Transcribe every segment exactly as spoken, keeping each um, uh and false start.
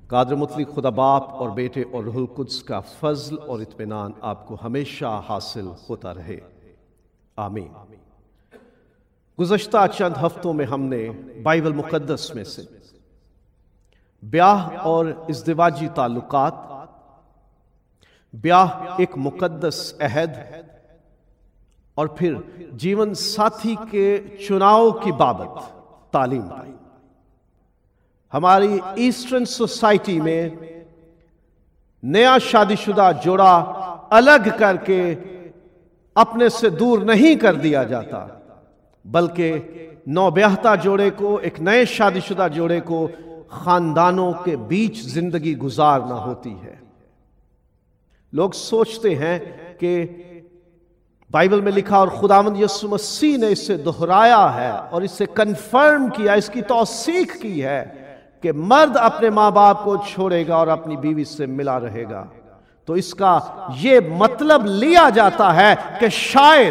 قادر مطلق خدا باپ اور بیٹے اور روح القدس کا فضل اور اطمینان آپ کو ہمیشہ حاصل ہوتا رہے، آمین۔ گزشتہ چند ہفتوں میں ہم نے بائبل مقدس میں سے بیاہ اور ازدواجی تعلقات، بیاہ ایک مقدس عہد، اور پھر جیون ساتھی کے چناؤ کی بابت تعلیم پائی۔ ہماری ایسٹرن سوسائٹی میں نیا شادی شدہ جوڑا الگ کر کے اپنے سے دور نہیں کر دیا جاتا، بلکہ نو بیاہتا جوڑے کو، ایک نئے شادی شدہ جوڑے کو خاندانوں کے بیچ زندگی گزارنا ہوتی ہے۔ لوگ سوچتے ہیں کہ بائبل میں لکھا اور خداوند یسوع مسیح نے اسے دہرایا ہے اور اسے کنفرم کیا، اس کی توثیق کی ہے کہ مرد اپنے ماں باپ کو چھوڑے گا اور اپنی بیوی سے ملا رہے گا، تو اس کا یہ مطلب لیا جاتا ہے کہ شاید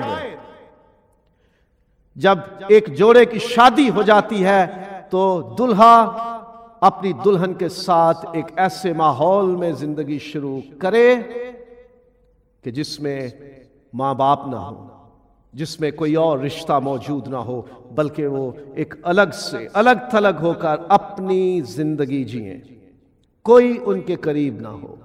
جب ایک جوڑے کی شادی ہو جاتی ہے تو دلہا اپنی دلہن کے ساتھ ایک ایسے ماحول میں زندگی شروع کرے کہ جس میں ماں باپ نہ ہو، جس میں کوئی اور رشتہ موجود نہ ہو، بلکہ وہ ایک الگ سے الگ تھلگ ہو کر اپنی زندگی جئیں، کوئی ان کے قریب نہ ہو۔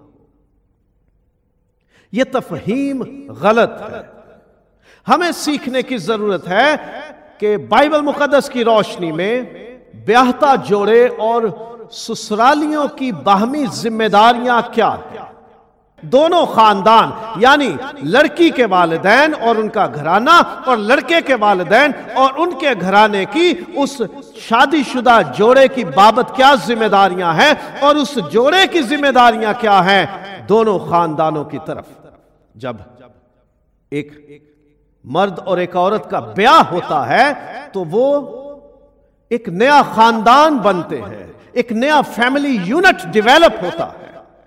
یہ تفہیم غلط ہے۔ ہمیں سیکھنے کی ضرورت ہے کہ بائبل مقدس کی روشنی میں بیاہتا جوڑے اور سسرالیوں کی باہمی ذمہ داریاں کیا ہیں۔ دونوں خاندان یعنی لڑکی کے والدین اور ان کا گھرانہ اور لڑکے کے والدین اور ان کے گھرانے کی اس شادی شدہ جوڑے کی بابت کیا ذمہ داریاں ہیں، اور اس جوڑے کی ذمہ داریاں کیا ہیں دونوں خاندانوں کی طرف۔ جب ایک مرد اور ایک عورت کا بیاہ ہوتا ہے تو وہ ایک نیا خاندان بنتے ہیں، ایک نیا فیملی یونٹ ڈیویلپ ہوتا ہے،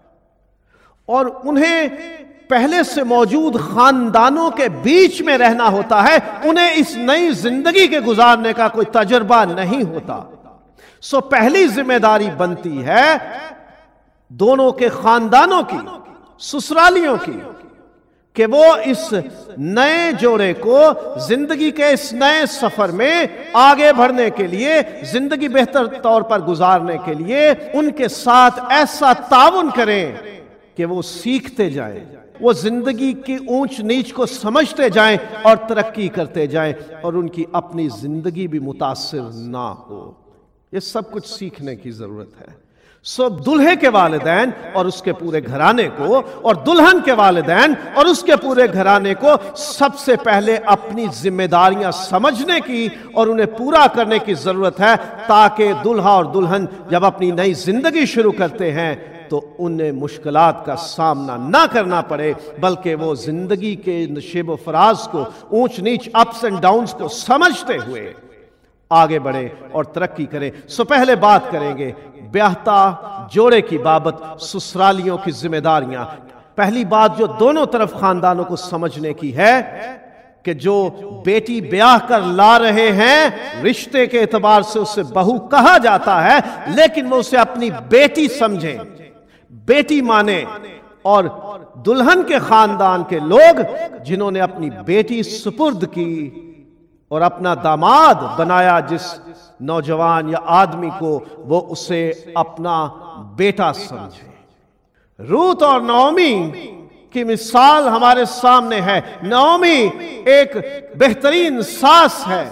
اور انہیں پہلے سے موجود خاندانوں کے بیچ میں رہنا ہوتا ہے، انہیں اس نئی زندگی کے گزارنے کا کوئی تجربہ نہیں ہوتا۔ سو پہلی ذمہ داری بنتی ہے دونوں کے خاندانوں کی، سسرالیوں کی، کہ وہ اس نئے جوڑے کو زندگی کے اس نئے سفر میں آگے بڑھنے کے لیے، زندگی بہتر طور پر گزارنے کے لیے ان کے ساتھ ایسا تعاون کریں کہ وہ سیکھتے جائیں، وہ زندگی کی اونچ نیچ کو سمجھتے جائیں اور ترقی کرتے جائیں، اور ان کی اپنی زندگی بھی متاثر نہ ہو۔ یہ سب کچھ سیکھنے کی ضرورت ہے۔ سو دلہے کے والدین اور اس کے پورے گھرانے کو، اور دلہن کے والدین اور اس کے پورے گھرانے کو سب سے پہلے اپنی ذمہ داریاں سمجھنے کی اور انہیں پورا کرنے کی ضرورت ہے، تاکہ دلہا اور دلہن جب اپنی نئی زندگی شروع کرتے ہیں تو انہیں مشکلات کا سامنا نہ کرنا پڑے، بلکہ وہ زندگی کے نشیب و فراز کو، اونچ نیچ، اپس اینڈ ڈاؤنز کو سمجھتے ہوئے آگے بڑھیں اور ترقی کریں۔ سو پہلے بات کریں گے بیاہتا جوڑے کی بابت سسرالیوں کی ذمہ داریاں۔ پہلی بات جو دونوں طرف خاندانوں کو سمجھنے کی ہے کہ جو بیٹی بیاہ کر لا رہے ہیں، رشتے کے اعتبار سے اسے بہو کہا جاتا ہے، لیکن وہ اسے اپنی بیٹی سمجھیں، بیٹی مانیں، اور دلہن کے خاندان کے لوگ جنہوں نے اپنی بیٹی سپرد کی اور اپنا داماد بنایا جس نوجوان یا آدمی کو، وہ اسے اپنا بیٹا سمجھے۔ روت اور نعومی کی مثال ہمارے سامنے ہے۔ نعومی ایک بہترین ساس ہے،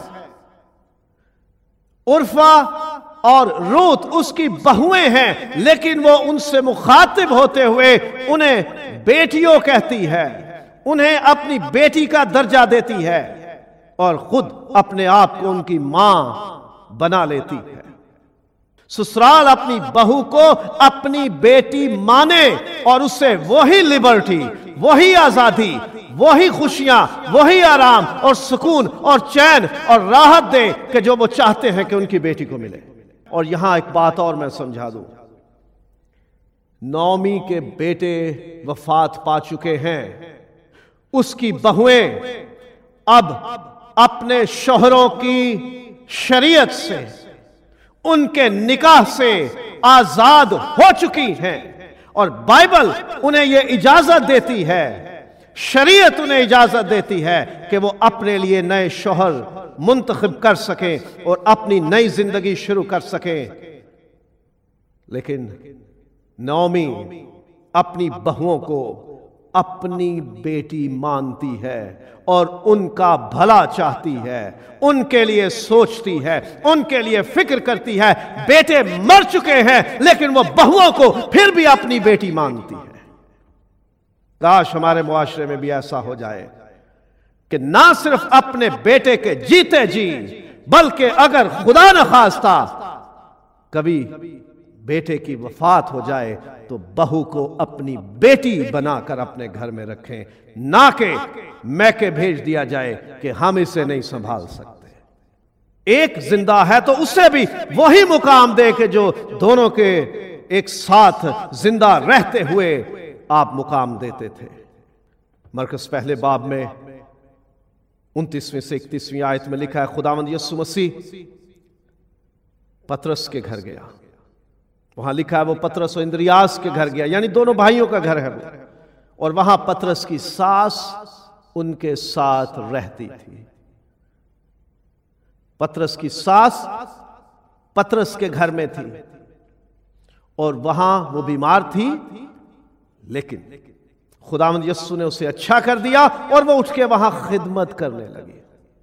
عرفہ اور روت اس کی بہویں ہیں، لیکن وہ ان سے مخاطب ہوتے ہوئے انہیں بیٹیوں کہتی ہے، انہیں اپنی بیٹی کا درجہ دیتی ہے، اور خود اپنے آپ کو ان کی ماں بنا لیتی ہے۔ سسرال اپنی بہو کو اپنی بیٹی مانے اور اسے وہی لبرٹی، وہی آزادی، وہی خوشیاں، وہی آرام اور سکون اور چین اور راحت دے کہ جو وہ چاہتے ہیں کہ ان کی بیٹی کو ملے۔ اور یہاں ایک بات اور میں سمجھا دوں، نعومی کے بیٹے وفات پا چکے ہیں، اس کی بہویں اب اپنے شوہروں کی شریعت سے، ان کے نکاح سے آزاد ہو چکی ہیں، اور بائبل انہیں یہ اجازت دیتی ہے، شریعت انہیں اجازت دیتی ہے کہ وہ اپنے لیے نئے شوہر منتخب کر سکیں اور اپنی نئی زندگی شروع کر سکیں۔ لیکن نعومی اپنی بہوؤں کو اپنی بیٹی مانتی ہے اور ان کا بھلا چاہتی ہے، ان کے لیے سوچتی ہے، ان کے لیے فکر کرتی ہے۔ بیٹے مر چکے ہیں لیکن وہ بہوؤں کو پھر بھی اپنی بیٹی مانتی ہے۔ کاش ہمارے معاشرے میں بھی ایسا ہو جائے کہ نہ صرف اپنے بیٹے کے جیتے جی، بلکہ اگر خدا نخواستہ کبھی بیٹے کی وفات ہو جائے تو بہو کو اپنی بیٹی بنا کر اپنے گھر میں رکھیں، نہ کہ میکے بھیج دیا جائے کہ ہم اسے نہیں سنبھال سکتے۔ ایک زندہ ہے تو اسے بھی وہی مقام دے کہ جو دونوں کے ایک ساتھ زندہ رہتے ہوئے آپ مقام دیتے تھے۔ مرکز پہلے باب میں انتیسویں سے اکتیسویں آیت میں لکھا ہے، خداوند یسوع مسیح پطرس کے گھر گیا۔ وہاں لکھا ہے وہ پطرس و اندریاس کے گھر گیا، یعنی دونوں بھائیوں کا گھر ہے وہ، اور وہاں پطرس کی ساس ان کے ساتھ رہتی تھی۔ پطرس کی ساس پطرس کے گھر میں تھی اور وہاں وہ بیمار تھی، لیکن خداوند یسوع نے اسے اچھا کر دیا اور وہ اٹھ کے وہاں خدمت کرنے لگی۔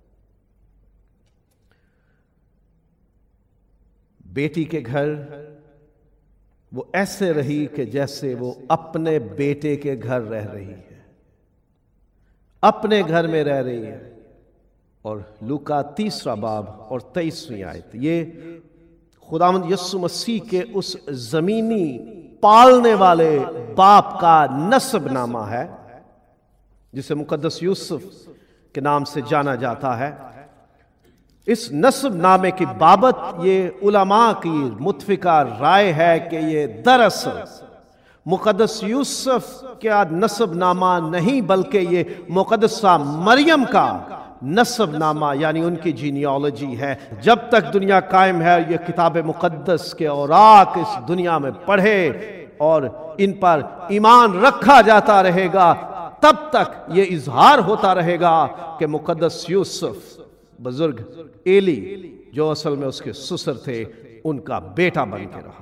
بیٹی کے گھر وہ ایسے رہی کہ جیسے وہ اپنے بیٹے کے گھر رہ رہی ہے، اپنے گھر میں رہ رہی ہے۔ اور لوکا تیسرا باب اور تیئیسویں آیت، یہ خداوند یسوع مسیح کے اس زمینی پالنے والے باپ کا نسب نامہ ہے جسے مقدس یوسف کے نام سے جانا جاتا ہے۔ اس نسب نامے کی بابت یہ علماء کی متفقہ رائے ہے کہ یہ دراصل مقدس یوسف کا نسب نامہ نہیں بلکہ یہ مقدسہ مریم کا نسب نامہ یعنی ان کی جینیالوجی ہے۔ جب تک دنیا قائم ہے یہ کتاب مقدس کے اوراق اس دنیا میں پڑھے اور ان پر ایمان رکھا جاتا رہے گا، تب تک یہ اظہار ہوتا رہے گا کہ مقدس یوسف بزرگ ایلی جو اصل میں اس کے سسر تھے ان کا بیٹا بن کے رہا۔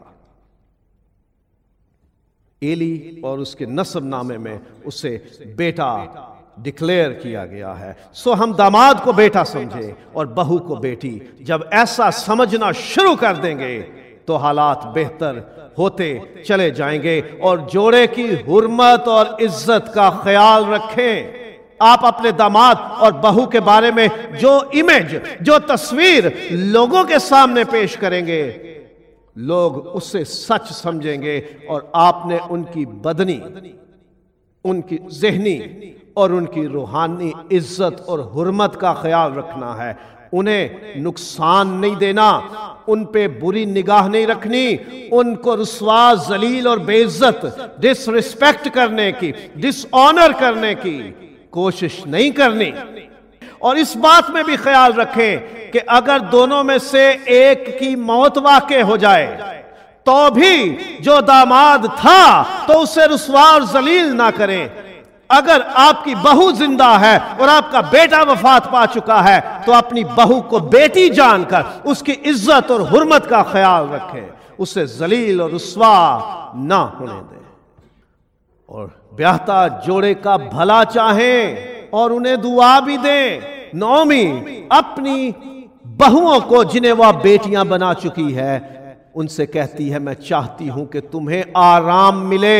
ایلی اور اس کے نسب نامے میں اسے بیٹا ڈکلیئر کیا گیا ہے۔ سو ہم داماد کو بیٹا سمجھیں اور بہو کو بیٹی۔ جب ایسا سمجھنا شروع کر دیں گے تو حالات بہتر ہوتے چلے جائیں گے، اور جوڑے کی حرمت اور عزت کا خیال رکھیں۔ آپ اپنے داماد اور بہو کے بارے میں جو امیج، جو تصویر لوگوں کے سامنے پیش کریں گے، لوگ اسے سچ سمجھیں گے، اور آپ نے ان کی بدنی، ان کی ذہنی اور ان کی روحانی عزت اور حرمت کا خیال رکھنا ہے۔ انہیں نقصان نہیں دینا، ان پہ بری نگاہ نہیں رکھنی، ان کو رسوا، ذلیل اور بے عزت، ڈس ریسپیکٹ کرنے کی، ڈس آنر کرنے کی کوشش نہیں کرنی۔ اور اس بات میں بھی خیال رکھیں کہ اگر دونوں میں سے ایک کی موت واقع ہو جائے تو بھی جو داماد تھا تو اسے رسوا اور ذلیل نہ کریں۔ اگر آپ کی بہو زندہ ہے اور آپ کا بیٹا وفات پا چکا ہے تو اپنی بہو کو بیٹی جان کر اس کی عزت اور حرمت کا خیال رکھیں، اسے ذلیل اور رسوا نہ ہونے دیں، اور بیاہتا جوڑے کا بھلا چاہیں اور انہیں دعا بھی دیں۔ نعومی اپنی بہوؤں کو جنہیں وہ بیٹیاں بنا چکی ہے ان سے کہتی ہے میں چاہتی ہوں کہ تمہیں آرام ملے۔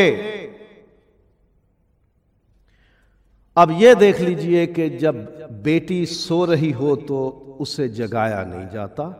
اب یہ دیکھ لیجئے کہ جب بیٹی سو رہی ہو تو اسے جگایا نہیں جاتا،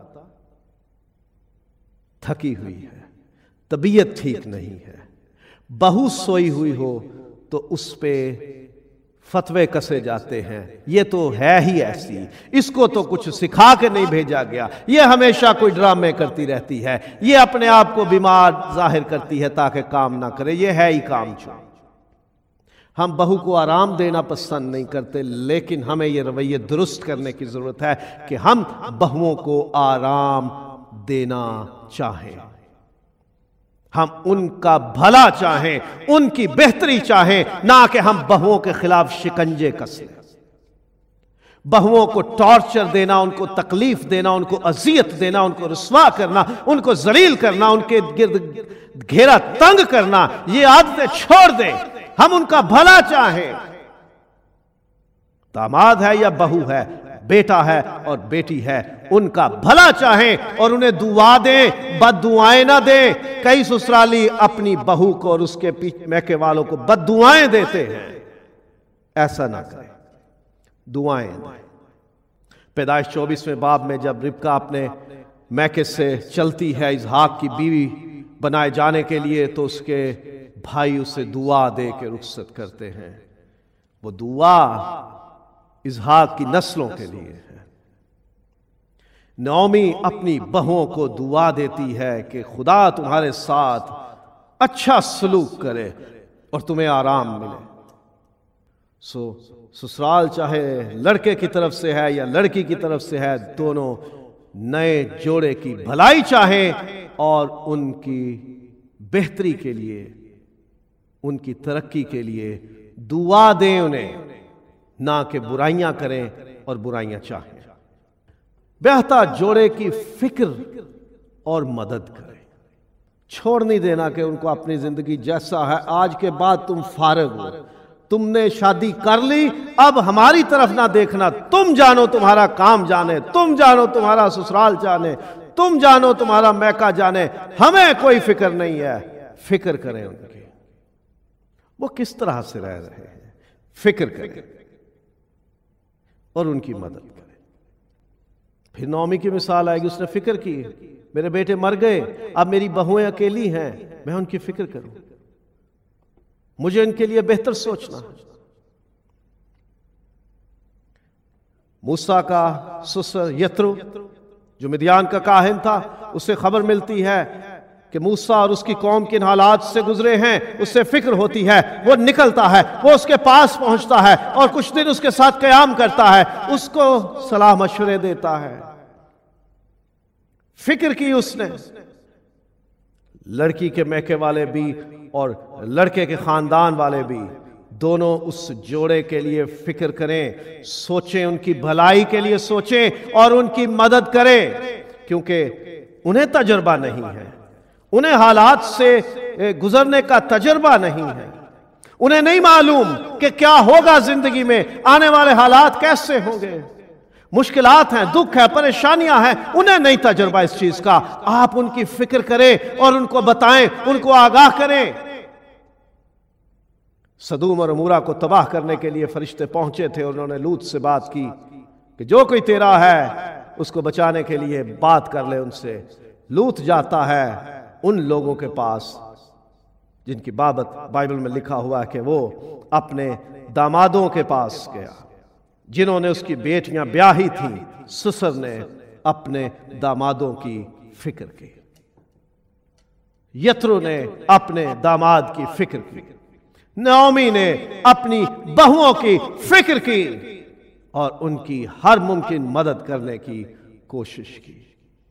تھکی ہوئی ہے، طبیعت ٹھیک نہیں ہے۔ بہو سوئی ہوئی ہو تو اس پہ فتوے کسے جاتے ہیں، یہ تو ہے ہی ایسی، اس کو تو کچھ سکھا کے نہیں بھیجا گیا، یہ ہمیشہ کوئی ڈرامے کرتی رہتی ہے، یہ اپنے آپ کو بیمار ظاہر کرتی ہے تاکہ کام نہ کرے، یہ ہے ہی کام چور۔ ہم بہو کو آرام دینا پسند نہیں کرتے، لیکن ہمیں یہ رویے درست کرنے کی ضرورت ہے کہ ہم بہوؤں کو آرام دینا چاہیں، ہم ان کا بھلا چاہیں، ان کی بہتری چاہیں، نہ کہ ہم بہوؤں کے خلاف شکنجے کسیں، بہوؤں کو ٹارچر دینا، ان کو تکلیف دینا، ان کو اذیت دینا، ان کو رسوا کرنا، ان کو ذلیل کرنا، ان کے گرد گھیرا تنگ کرنا، یہ عادتیں چھوڑ دیں۔ ہم ان کا بھلا چاہیں، داماد ہے یا بہو ہے، بیٹا ہے اور بیٹی ہے، ان کا بھلا چاہیں اور انہیں دعا دیں، بد دعائیں نہ دیں۔ کئی سسرالی اپنی بہو کو اور اس کے میکے والوں کو بد دعائیں دیتے ہیں، ایسا نہ کریں، دعائیں دیں۔ پیدائش چوبیسویں باب میں جب ربکا اپنے میکے سے چلتی ہے اسحاق کی بیوی بنائے جانے کے لیے، تو اس کے بھائی اسے دعا دے کے رخصت کرتے ہیں۔ وہ دعا اسحاق کی نسلوں کے لیے ہے۔ نعومی اپنی بہوؤں کو دعا دیتی ہے کہ خدا تمہارے ساتھ اچھا سلوک کرے اور تمہیں آرام ملے۔ سو سسرال چاہے لڑکے کی طرف سے ہے یا لڑکی کی طرف سے ہے، دونوں نئے جوڑے کی بھلائی چاہیں اور ان کی بہتری کے لیے، ان کی ترقی کے لیے دعا دیں انہیں، نہ کہ برائیاں کریں اور برائیاں چاہیں۔ بہتا جوڑے کی فکر اور مدد کریں، چھوڑ نہیں دینا کہ ان کو اپنی زندگی جیسا ہے آج کے بعد تم فارغ ہو، تم نے شادی کر لی، اب ہماری طرف نہ دیکھنا، تم جانو تمہارا کام جانے، تم جانو تمہارا سسرال جانے، تم جانو تمہارا میکا جانے، ہمیں کوئی فکر نہیں ہے۔ فکر کریں ان کی، وہ کس طرح سے رہ رہے ہیں، فکر کریں اور ان کی مدد کریں۔ پھر نعومی کی مثال آئے گی، اس نے فکر کی، میرے بیٹے مر گئے، اب میری بہویں اکیلی ہیں، میں ان کی فکر کروں، مجھے ان کے لیے بہتر سوچنا۔ موسیٰ کا سسر یترو جو مدیان کا کاہن تھا، اسے خبر ملتی ہے کہ موسیٰ اور اس کی قوم کن حالات سے گزرے ہیں، اس سے فکر ہوتی ہے، وہ نکلتا ہے، وہ اس کے پاس پہنچتا ہے اور کچھ دن اس کے ساتھ قیام کرتا ہے، اس کو صلاح مشورے دیتا ہے۔ فکر کی اس نے، لڑکی کے میکے والے بھی اور لڑکے کے خاندان والے بھی، دونوں اس جوڑے کے لیے فکر کریں، سوچیں، ان کی بھلائی کے لیے سوچیں اور ان کی مدد کریں، کیونکہ انہیں تجربہ نہیں ہے، انہیں حالات سے گزرنے کا تجربہ نہیں ہے، انہیں نہیں معلوم کہ کیا ہوگا زندگی میں، آنے والے حالات کیسے ہوں گے، مشکلات ہیں، دکھ ہے، پریشانیاں ہیں، انہیں نہیں تجربہ اس چیز کا۔ آپ ان کی فکر کریں اور ان کو بتائیں، ان کو آگاہ کریں۔ سدوم اور عمورہ کو تباہ کرنے کے لیے فرشتے پہنچے تھے اور انہوں نے لوط سے بات کی کہ جو کوئی تیرا ہے اس کو بچانے کے لیے بات کر لے ان سے۔ لوط جاتا ہے ان لوگوں کے پاس جن کی بابت بائبل میں لکھا ہوا ہے کہ وہ اپنے دامادوں کے پاس گیا، جنہوں نے اس کی بیٹیاں بیاہی تھیں۔ سسر نے اپنے دامادوں کی فکر کی، یترو نے اپنے داماد کی فکر کی، نعومی نے اپنی بہوؤں کی فکر کی اور ان کی ہر ممکن مدد کرنے کی کوشش کی۔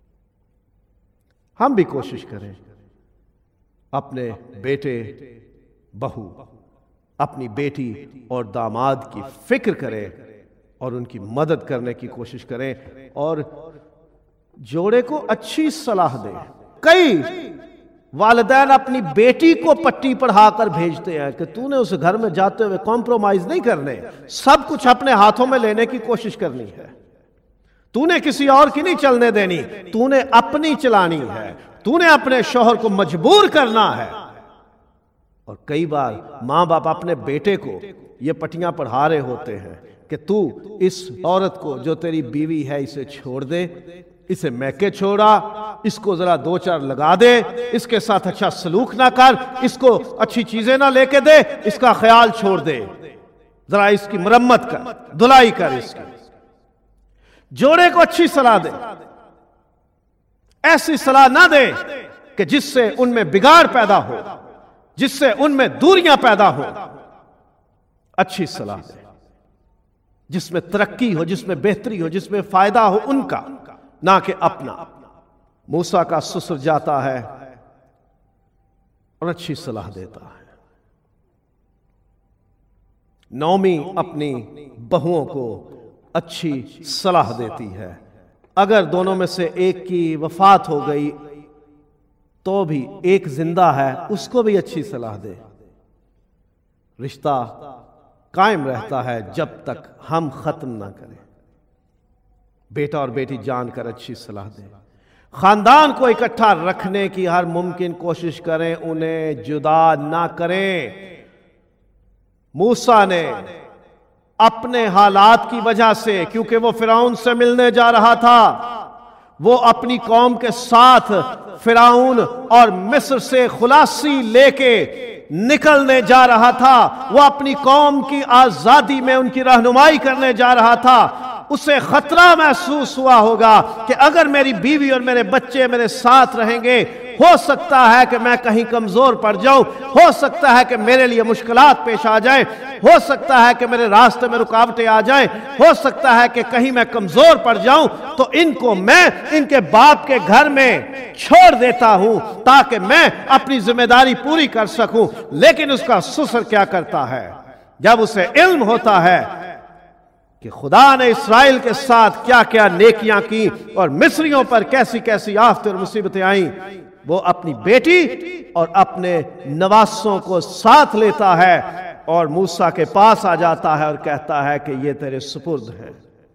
ہم بھی کوشش کریں، اپنے بیٹے، بہو، اپنی بیٹی اور داماد کی فکر کریں اور ان کی مدد کرنے کی کوشش کریں اور جوڑے کو اچھی صلاح دیں۔ کئی والدین اپنی بیٹی کو پٹی پڑھا کر بھیجتے ہیں کہ تو نے اس گھر میں جاتے ہوئے کمپرومائز نہیں کرنے، سب کچھ اپنے ہاتھوں میں لینے کی کوشش کرنی ہے، تو نے کسی اور کی نہیں چلنے دینی، تو نے اپنی چلانی ہے، تو نے اپنے شوہر کو مجبور کرنا ہے۔ اور کئی بار ماں باپ اپنے بیٹے کو یہ پٹیاں پڑھا رہے ہوتے ہیں کہ تو اس عورت کو جو تیری بیوی ہے اسے چھوڑ دے، اسے میکے چھوڑا، اس کو ذرا دو چار لگا دے، اس کے ساتھ اچھا سلوک نہ کر، اس کو اچھی چیزیں نہ لے کے دے، اس کا خیال چھوڑ دے، ذرا اس کی مرمت کر، دھلائی کر، اس کی جوڑے کو اچھی صلاح دے، ایسی صلاح نہ دے کہ جس سے ان میں بگاڑ پیدا ہو، جس سے ان میں دوریاں پیدا ہو۔ اچھی صلاح دے جس میں ترقی ہو، جس میں بہتری ہو، جس میں فائدہ ہو ان کا، نہ کہ اپنا۔ موسیٰ کا سسر جاتا ہے اور اچھی صلاح دیتا ہے. نعومی اپنی بہوؤں کو اچھی صلاح دیتی ہے. اگر دونوں میں سے ایک کی وفات ہو گئی تو بھی ایک زندہ ہے، اس کو بھی اچھی صلاح دے. رشتہ قائم رہتا ہے جب تک ہم ختم نہ کریں. بیٹا اور بیٹی جان کر اچھی صلاح دیں. خاندان کو اکٹھا رکھنے کی ہر ممکن کوشش کریں، انہیں جدا نہ کریں. موسیٰ نے اپنے حالات کی وجہ سے، کیونکہ وہ فرعون سے ملنے جا رہا تھا، وہ اپنی قوم کے ساتھ فرعون اور مصر سے خلاصی لے کے نکلنے جا رہا تھا، وہ اپنی قوم کی آزادی میں ان کی رہنمائی کرنے جا رہا تھا. اسے خطرہ محسوس ہوا ہوگا کہ اگر میری بیوی اور میرے بچے میرے ساتھ رہیں گے، ہو سکتا ہے کہ میں کہیں کمزور پڑ جاؤں، ہو سکتا ہے کہ میرے لیے مشکلات پیش آ جائیں، ہو سکتا ہے کہ میرے راستے میں رکاوٹیں آ جائیں، ہو سکتا ہے کہ کہیں میں کمزور پڑ جاؤں، تو ان کو میں ان کے باپ کے گھر میں چھوڑ دیتا ہوں تاکہ میں اپنی ذمہ داری پوری کر سکوں. لیکن اس کا سسر کیا کرتا ہے؟ جب اسے علم ہوتا ہے کہ خدا نے اسرائیل کے ساتھ کیا کیا نیکیاں کی اور مصریوں پر کیسی کیسی آفتیں اور مصیبتیں آئیں، وہ اپنی بیٹی اور اپنے نواسوں کو ساتھ لیتا ہے اور موسیٰ کے پاس آ جاتا ہے اور کہتا ہے کہ یہ تیرے سپرد ہے.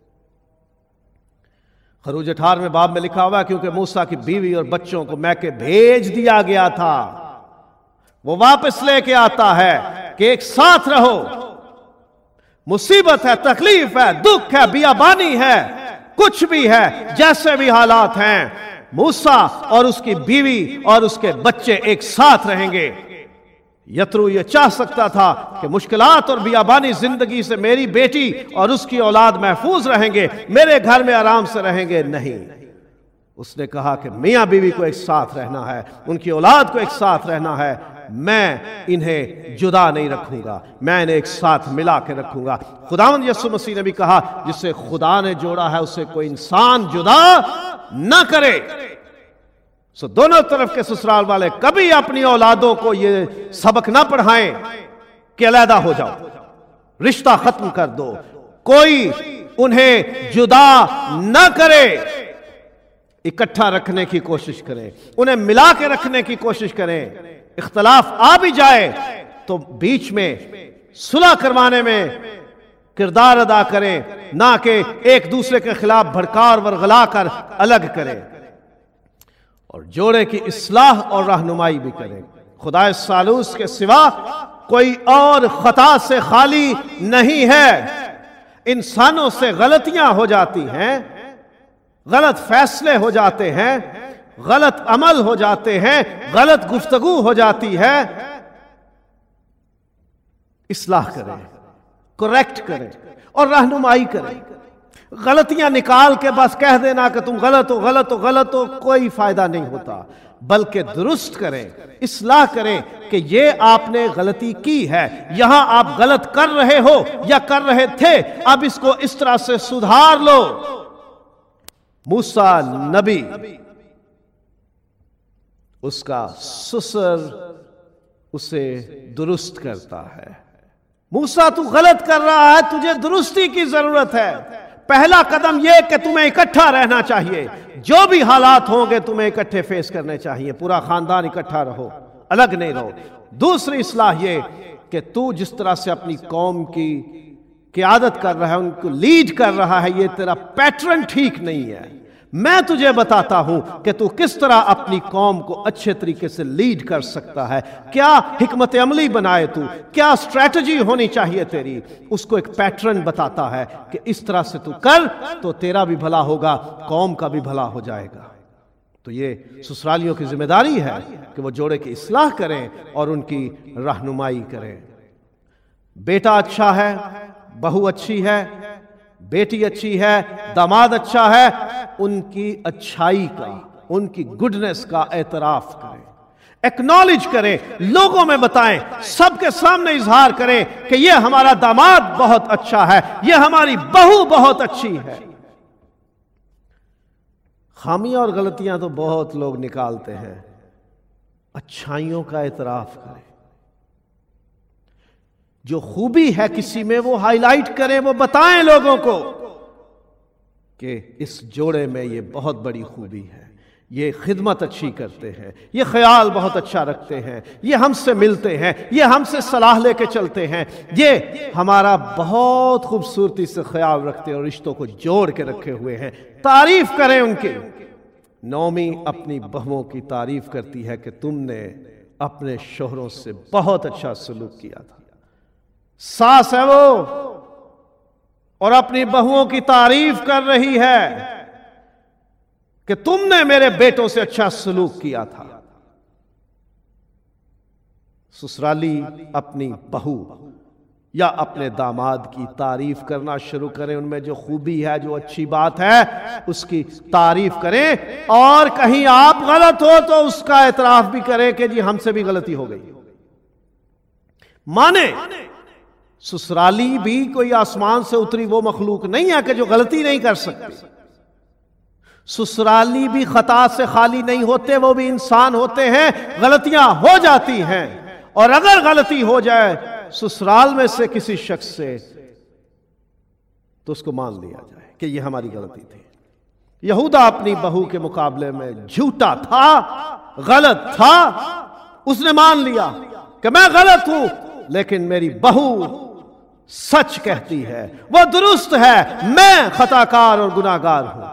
خروج اٹھارہویں باب میں لکھا ہوا ہے کیونکہ موسیٰ کی بیوی اور بچوں کو میکے بھیج دیا گیا تھا، وہ واپس لے کے آتا ہے کہ ایک ساتھ رہو. مصیبت ہے، تکلیف ہے، دکھ ہے، بیابانی ہے، کچھ بھی ہے، جیسے بھی حالات ہیں، موسیٰ اور اس کی بیوی اور اس کے بچے ایک ساتھ رہیں گے. یترو یہ چاہ سکتا تھا کہ مشکلات اور بیابانی زندگی سے میری بیٹی اور اس کی اولاد محفوظ رہیں گے، میرے گھر میں آرام سے رہیں گے. نہیں، اس نے کہا کہ میاں بیوی کو ایک ساتھ رہنا ہے، ان کی اولاد کو ایک ساتھ رہنا ہے. میں انہیں جدا نہیں رکھوں گا، میں انہیں ایک ساتھ ملا کے رکھوں گا. خداوند یسوع مسیح نے بھی کہا جسے خدا نے جوڑا ہے اسے کوئی انسان جدا نہ کرے. سو دونوں طرف کے سسرال والے کبھی اپنی اولادوں کو یہ سبق نہ پڑھائیں کہ علیحدہ ہو جاؤ، رشتہ ختم کر دو. کوئی انہیں جدا نہ کرے، اکٹھا رکھنے کی کوشش کریں، انہیں ملا کے رکھنے کی کوشش کریں. اختلاف آ بھی جائے تو بیچ میں صلح کروانے میں کردار ادا کریں، نہ کہ ایک دوسرے کے خلاف بھڑکا اور ورغلا کر الگ کریں. اور جوڑے کی اصلاح اور رہنمائی بھی کریں. خدا ثالوث کے سوا کوئی اور خطا سے خالی نہیں ہے. انسانوں سے غلطیاں ہو جاتی ہیں، غلط فیصلے ہو جاتے ہیں، غلط عمل ہو جاتے ہیں، غلط گفتگو ہو جاتی ہے. اصلاح کریں، کریکٹ کریں اور رہنمائی کریں. غلطیاں نکال کے بس کہہ دینا کہ تم غلط ہو غلط ہو غلط ہو کوئی فائدہ نہیں ہوتا، بلکہ درست کریں، اصلاح کریں کہ یہ آپ نے غلطی کی ہے، یہاں آپ غلط کر رہے ہو یا کر رہے تھے، اب اس کو اس طرح سے سدھار لو. موسیٰ نبی، اس کا سسر اسے درست کرتا ہے. موسیٰ تو غلط کر رہا ہے، تجھے درستی کی ضرورت ہے. پہلا قدم یہ کہ تمہیں اکٹھا رہنا چاہیے، جو بھی حالات ہوں گے تمہیں اکٹھے فیس کرنے چاہیے، پورا خاندان اکٹھا رہو، الگ نہیں رہو. دوسری اصلاح یہ کہ تو جس طرح سے اپنی قوم کی قیادت کر رہا ہے، ان کو لیڈ کر رہا ہے، یہ تیرا پیٹرن ٹھیک نہیں ہے. میں تجھے بتاتا ہوں کہ تو کس طرح اپنی قوم کو اچھے طریقے سے لیڈ کر سکتا ہے، کیا حکمت عملی بنائے، تو کیا اسٹریٹجی ہونی چاہیے تیری. اس کو ایک پیٹرن بتاتا ہے کہ اس طرح سے تو کر تو تیرا بھی بھلا ہوگا، قوم کا بھی بھلا ہو جائے گا. تو یہ سسرالیوں کی ذمہ داری ہے کہ وہ جوڑے کی اصلاح کریں اور ان کی رہنمائی کریں. بیٹا اچھا ہے، بہو اچھی ہے، بیٹی اچھی ہے، داماد اچھا ہے، ان کی اچھائی کا، ان کی گڈنس کا اعتراف کریں، ایکنالج کریں، لوگوں میں بتائیں، سب کے سامنے اظہار کریں کہ یہ ہمارا داماد بہت اچھا ہے، یہ ہماری بہو بہت اچھی ہے. خامیاں اور غلطیاں تو بہت لوگ نکالتے ہیں، اچھائیوں کا اعتراف کریں، جو خوبی ہے کسی میں وہ ہائی لائٹ کریں، وہ بتائیں لوگوں کو کہ اس جوڑے میں یہ بہت بڑی خوبی ہے، یہ خدمت اچھی کرتے ہیں، یہ خیال بہت اچھا رکھتے ہیں، یہ ہم سے ملتے ہیں، یہ ہم سے صلاح لے کے چلتے ہیں، یہ ہمارا بہت خوبصورتی سے خیال رکھتے ہیں اور رشتوں کو جوڑ کے رکھے ہوئے ہیں۔ تعریف کریں ان کی۔ نعومی اپنی بہوؤں کی تعریف کرتی ہے کہ تم نے اپنے شوہروں سے بہت اچھا سلوک کیا تھا۔ ساس ہے وہ اور اپنی بہوؤں کی تعریف کر رہی ہے کہ تم نے میرے بیٹوں سے اچھا سلوک کیا تھا۔ سسرالی اپنی بہو یا اپنے داماد کی تعریف کرنا شروع کریں، ان میں جو خوبی ہے، جو اچھی بات ہے، اس کی تعریف کریں، اور کہیں آپ غلط ہو تو اس کا اعتراف بھی کریں کہ جی ہم سے بھی غلطی ہو گئی۔ مانے سسرالی بھی کوئی آسمان سے اتری وہ مخلوق نہیں ہے کہ جو غلطی نہیں کر سکتی۔ سسرالی بھی خطا سے خالی نہیں ہوتے، وہ بھی انسان ہوتے ہیں، غلطیاں ہو جاتی ہیں، اور اگر غلطی ہو جائے سسرال میں سے کسی شخص سے تو اس کو مان لیا جائے کہ یہ ہماری غلطی تھی۔ یہودا اپنی بہو کے مقابلے میں جھوٹا تھا، غلط تھا، اس نے مان لیا کہ میں غلط ہوں، لیکن میری بہو سچ کہتی ہے، وہ درست ہے، میں خطا کار اور گناہ گار ہوں۔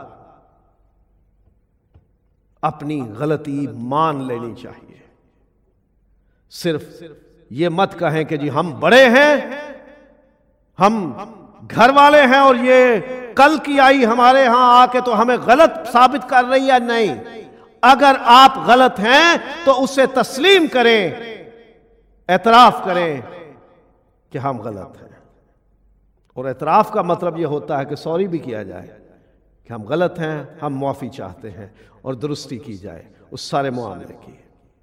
اپنی غلطی مان لینی چاہیے۔ صرف یہ مت کہیں کہ جی ہم بڑے ہیں، ہم گھر والے ہیں، اور یہ کل کی آئی ہمارے ہاں آ کے تو ہمیں غلط ثابت کر رہی ہے۔ نہیں، اگر آپ غلط ہیں تو اسے تسلیم کریں، اعتراف کریں کہ ہم غلط ہیں، اور اعتراف کا مطلب یہ ہوتا ہے کہ سوری بھی کیا جائے کہ ہم غلط ہیں، ہم معافی چاہتے ہیں، اور درستی کی جائے اس سارے معاملے کی۔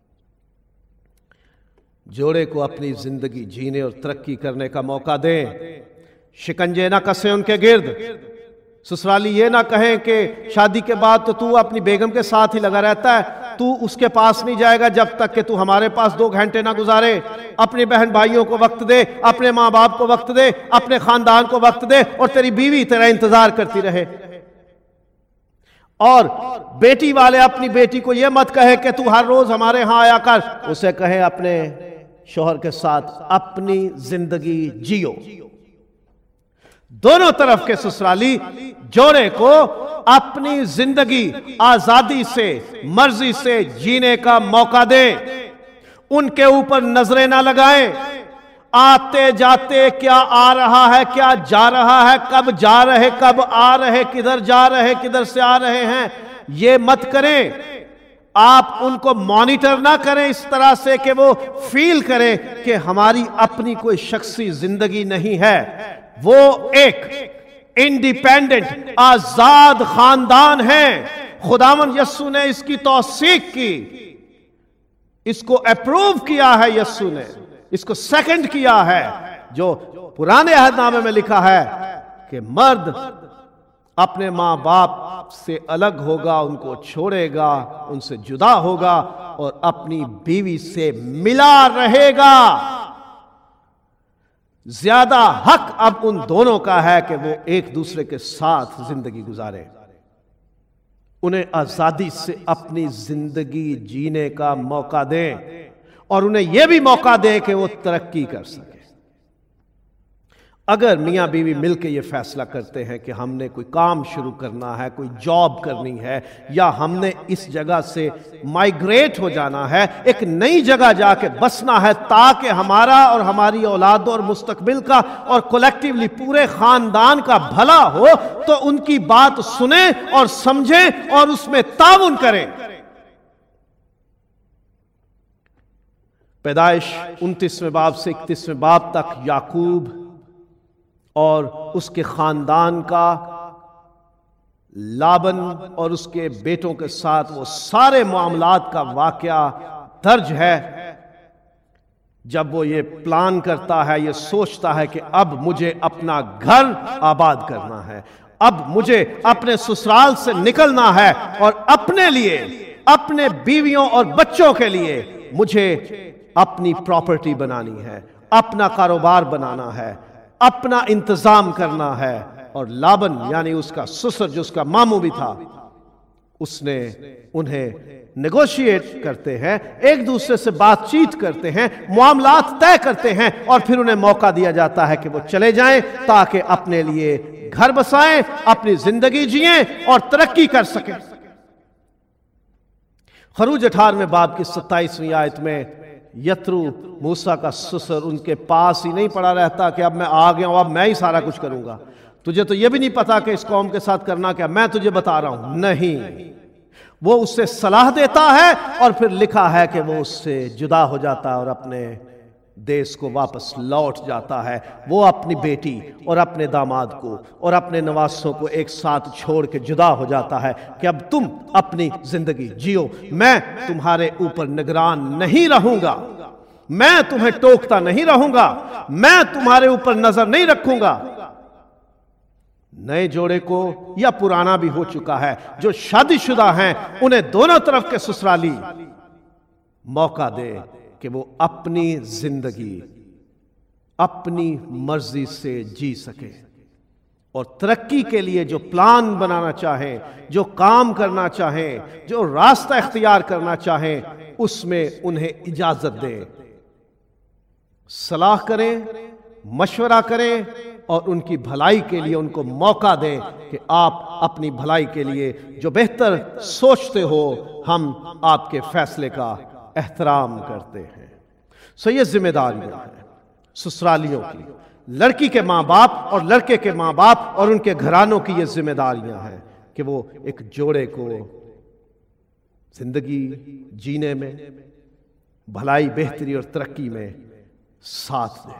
جوڑے کو اپنی زندگی جینے اور ترقی کرنے کا موقع دیں، شکنجے نہ کسیں ان کے گرد۔ سسرالی یہ نہ کہیں کہ شادی کے بعد تو تو اپنی بیگم کے ساتھ ہی لگا رہتا ہے، تو اس کے پاس نہیں جائے گا جب تک کہ تو ہمارے پاس دو گھنٹے نہ گزارے۔ اپنے بہن بھائیوں کو وقت دے، اپنے ماں باپ کو وقت دے، اپنے خاندان کو وقت دے، اور تیری بیوی تیرا انتظار کرتی رہے۔ اور بیٹی والے اپنی بیٹی کو یہ مت کہے کہ تو ہر روز ہمارے ہاں آیا کر، اسے کہے اپنے شوہر کے ساتھ اپنی زندگی جیو۔ دونوں طرف کے سسرالی جوڑے کو اپنی زندگی آزادی سے، مرضی سے جینے کا موقع دیں، ان کے اوپر نظریں نہ لگائیں۔ آتے جاتے کیا آ رہا ہے، کیا جا رہا ہے، کب جا رہے، کب آ رہے، کدھر جا رہے، کدھر سے آ رہے ہیں، یہ مت کریں۔ آپ ان کو مانیٹر نہ کریں اس طرح سے کہ وہ فیل کریں کہ ہماری اپنی کوئی شخصی زندگی نہیں ہے۔ وہ ایک انڈیپینڈنٹ آزاد خاندان ہے۔ خداوند یسوع نے اس کی توثیق کی، اس کو اپروو کیا ہے، یسوع نے اس کو سیکنڈ کیا ہے، جو پرانے عہد نامے میں لکھا ہے کہ مرد اپنے ماں باپ سے الگ ہوگا، ان کو چھوڑے گا، ان سے جدا ہوگا، اور اپنی بیوی سے ملا رہے گا۔ زیادہ حق اب ان دونوں کا ہے کہ وہ ایک دوسرے کے ساتھ زندگی گزارے، انہیں آزادی سے اپنی زندگی جینے کا موقع دیں، اور انہیں یہ بھی موقع دیں کہ وہ ترقی کر سکیں۔ اگر میاں بیوی مل کے یہ فیصلہ کرتے ہیں کہ ہم نے کوئی کام شروع کرنا ہے، کوئی جاب کرنی ہے، یا ہم نے اس جگہ سے مائیگریٹ ہو جانا ہے، ایک نئی جگہ جا کے بسنا ہے، تاکہ ہمارا اور ہماری اولاد اور مستقبل کا اور کولیکٹیولی پورے خاندان کا بھلا ہو، تو ان کی بات سنیں اور سمجھیں اور اس میں تعاون کریں۔ پیدائش انتیسویں باب سے اکتیسویں باب تک یعقوب اور اس کے خاندان کا لابن اور اس کے بیٹوں کے ساتھ وہ سارے معاملات کا واقعہ درج ہے۔ جب وہ یہ پلان کرتا ہے، یہ سوچتا ہے کہ اب مجھے اپنا گھر آباد کرنا ہے، اب مجھے اپنے سسرال سے نکلنا ہے اور اپنے لیے، اپنے بیویوں اور بچوں کے لیے مجھے اپنی پراپرٹی بنانی ہے، اپنا کاروبار بنانا ہے، اپنا انتظام کرنا ہے۔ اور لابن یعنی اس کا سسر جو اس کا ماموں بھی تھا، اس نے انہیں نیگوشیٹ کرتے ہیں، ایک دوسرے سے بات چیت کرتے ہیں، معاملات طے کرتے ہیں، اور پھر انہیں موقع دیا جاتا ہے کہ وہ چلے جائیں تاکہ اپنے لیے گھر بسائیں، اپنی زندگی جئیں اور ترقی کر سکیں۔ خروج اٹھارہویں باب کی ستائیسویں آیت میں یترو موسیٰ کا سسر ان کے پاس ہی نہیں پڑا رہتا کہ اب میں آ گیا ہوں، اب میں ہی سارا کچھ کروں گا، تجھے تو یہ بھی نہیں پتا کہ اس قوم کے ساتھ کرنا کیا، میں تجھے بتا رہا ہوں۔ نہیں، وہ اس سے صلاح دیتا ہے اور پھر لکھا ہے کہ وہ اس سے جدا ہو جاتا ہے اور اپنے دیس کو واپس لوٹ جاتا ہے۔ وہ اپنی بیٹی اور اپنے داماد کو اور اپنے نواسوں کو ایک ساتھ چھوڑ کے جدا ہو جاتا ہے کہ اب تم اپنی زندگی جیو، میں تمہارے اوپر نگران نہیں رہوں گا، میں تمہیں ٹوکتا نہیں رہوں گا، میں تمہارے اوپر نظر نہیں رکھوں گا۔ نئے جوڑے کو یا پرانا بھی ہو چکا ہے، جو شادی شدہ ہیں انہیں دونوں طرف کے سسرالی موقع دے کہ وہ اپنی زندگی اپنی مرضی سے جی سکے اور ترقی کے لیے جو پلان بنانا چاہیں، جو کام کرنا چاہیں، جو راستہ اختیار کرنا چاہیں، اس میں انہیں اجازت دیں، صلاح کریں، مشورہ کریں اور ان کی بھلائی کے لیے ان کو موقع دیں کہ آپ اپنی بھلائی کے لیے جو بہتر سوچتے ہو ہم آپ کے فیصلے کا احترام کرتے ہیں۔ سو یہ ذمہ داریاں ہیں سسرالیوں کی، لڑکی کے ماں باپ اور لڑکے کے ماں باپ اور ان کے گھرانوں کی یہ ذمہ داریاں ہیں کہ وہ ایک جوڑے کو زندگی جینے میں، بھلائی بہتری اور ترقی میں ساتھ دیں۔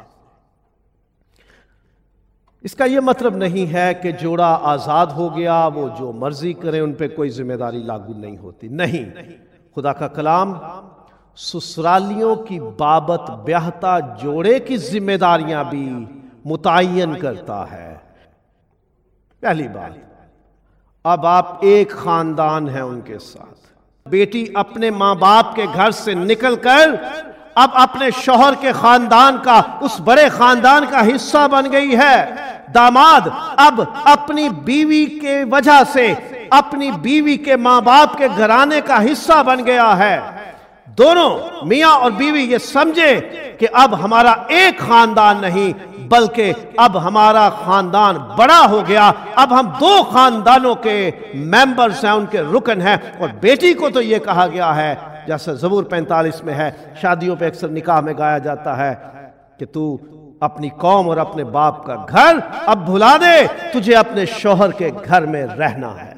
اس کا یہ مطلب نہیں ہے کہ جوڑا آزاد ہو گیا، وہ جو مرضی کریں، ان پہ کوئی ذمہ داری لاگو نہیں ہوتی، نہیں۔ خدا کا کلام سسرالیوں کی بابت بیاہتا جوڑے کی ذمہ داریاں بھی متعین کرتا ہے۔ پہلی بات، اب آپ ایک خاندان ہیں ان کے ساتھ، بیٹی اپنے ماں باپ کے گھر سے نکل کر اب اپنے شوہر کے خاندان کا، اس بڑے خاندان کا حصہ بن گئی ہے۔ داماد اب اپنی بیوی کے وجہ سے اپنی بیوی کے ماں باپ کے گھرانے کا حصہ بن گیا ہے۔ دونوں میاں اور بیوی یہ سمجھے کہ اب ہمارا ایک خاندان نہیں بلکہ اب ہمارا خاندان بڑا ہو گیا، اب ہم دو خاندانوں کے ممبرز ہیں، ان کے رکن ہیں۔ اور بیٹی کو تو یہ کہا گیا ہے، جیسے زبور پینتالیس میں ہے، شادیوں پہ اکثر نکاح میں گایا جاتا ہے کہ تو اپنی قوم اور اپنے باپ کا گھر اب بھلا دے، تجھے اپنے شوہر کے گھر میں رہنا ہے۔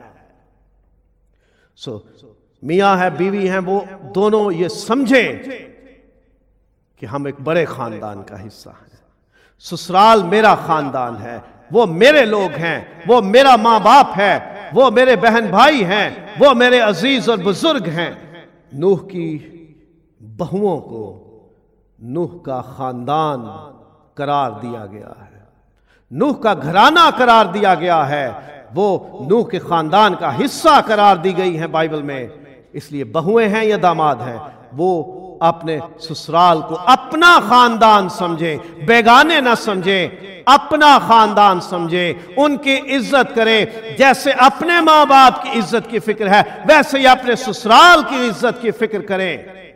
سو میاں ہے، بیوی ہیں، وہ دونوں یہ سمجھیں کہ ہم ایک بڑے خاندان کا حصہ ہیں، سسرال میرا خاندان ہے، وہ میرے لوگ ہیں، وہ میرا ماں باپ ہے، وہ میرے بہن بھائی ہیں، وہ میرے عزیز اور بزرگ ہیں۔ نوح کی بہوؤں کو نوح کا خاندان قرار دیا گیا ہے، نوح کا گھرانہ قرار دیا گیا ہے، وہ نوح کے خاندان کا حصہ قرار دی گئی ہیں بائبل میں۔ اس لیے بہویں ہیں یا داماد ہیں، وہ اپنے سسرال کو اپنا خاندان سمجھیں، بیگانے نہ سمجھیں، اپنا خاندان سمجھیں، ان کی عزت کریں۔ جیسے اپنے ماں باپ کی عزت کی فکر ہے ویسے ہی اپنے سسرال کی عزت کی فکر کریں۔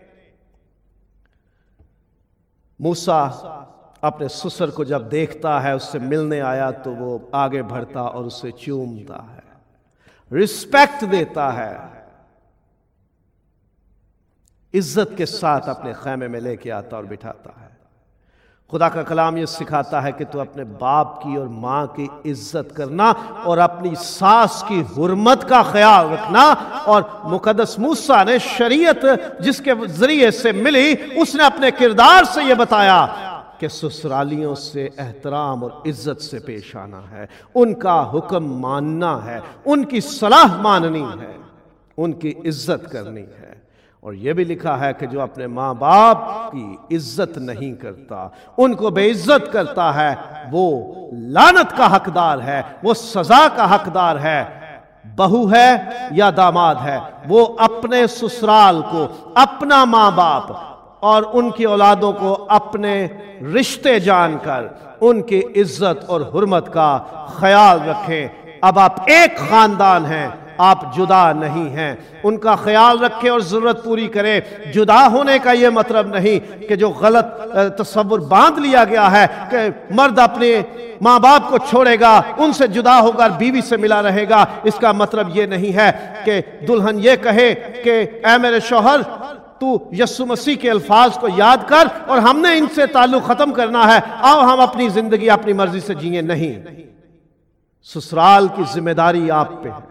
موسیٰ اپنے سسر کو جب دیکھتا ہے، اس سے ملنے آیا تو وہ آگے بڑھتا اور اسے چومتا ہے، رسپیکٹ دیتا ہے، عزت کے ساتھ اپنے خیمے میں لے کے آتا اور بٹھاتا ہے۔ خدا کا کلام یہ سکھاتا ہے کہ تو اپنے باپ کی اور ماں کی عزت کرنا اور اپنی ساس کی حرمت کا خیال رکھنا۔ اور مقدس موسیٰ نے شریعت جس کے ذریعے سے ملی، اس نے اپنے کردار سے یہ بتایا کہ سسرالیوں سے احترام اور عزت سے پیش آنا ہے، ان کا حکم ماننا ہے، ان کی صلاح ماننی ہے، ان کی عزت کرنی ہے۔ اور یہ بھی لکھا ہے کہ جو اپنے ماں باپ کی عزت نہیں کرتا، ان کو بے عزت کرتا ہے، وہ لعنت کا حقدار ہے، وہ سزا کا حقدار ہے۔ بہو ہے یا داماد ہے، وہ اپنے سسرال کو، اپنا ماں باپ اور ان کی اولادوں کو اپنے رشتے جان کر ان کی عزت اور حرمت کا خیال رکھیں۔ اب آپ ایک خاندان ہیں، آپ جدا نہیں ہیں، ان کا خیال رکھیں اور ضرورت پوری کریں۔ جدا ہونے کا یہ مطلب نہیں کہ جو غلط تصور باندھ لیا گیا ہے کہ مرد اپنے ماں باپ کو چھوڑے گا، ان سے جدا ہو کر بیوی سے ملا رہے گا، اس کا مطلب یہ نہیں ہے کہ دلہن یہ کہے کہ اے میرے شوہر تو یسوع مسیح کے الفاظ کو یاد کر اور ہم نے ان سے تعلق ختم کرنا ہے، آؤ ہم اپنی زندگی اپنی مرضی سے جئیں۔ نہیں، سسرال کی ذمہ داری آپ پہ ہے،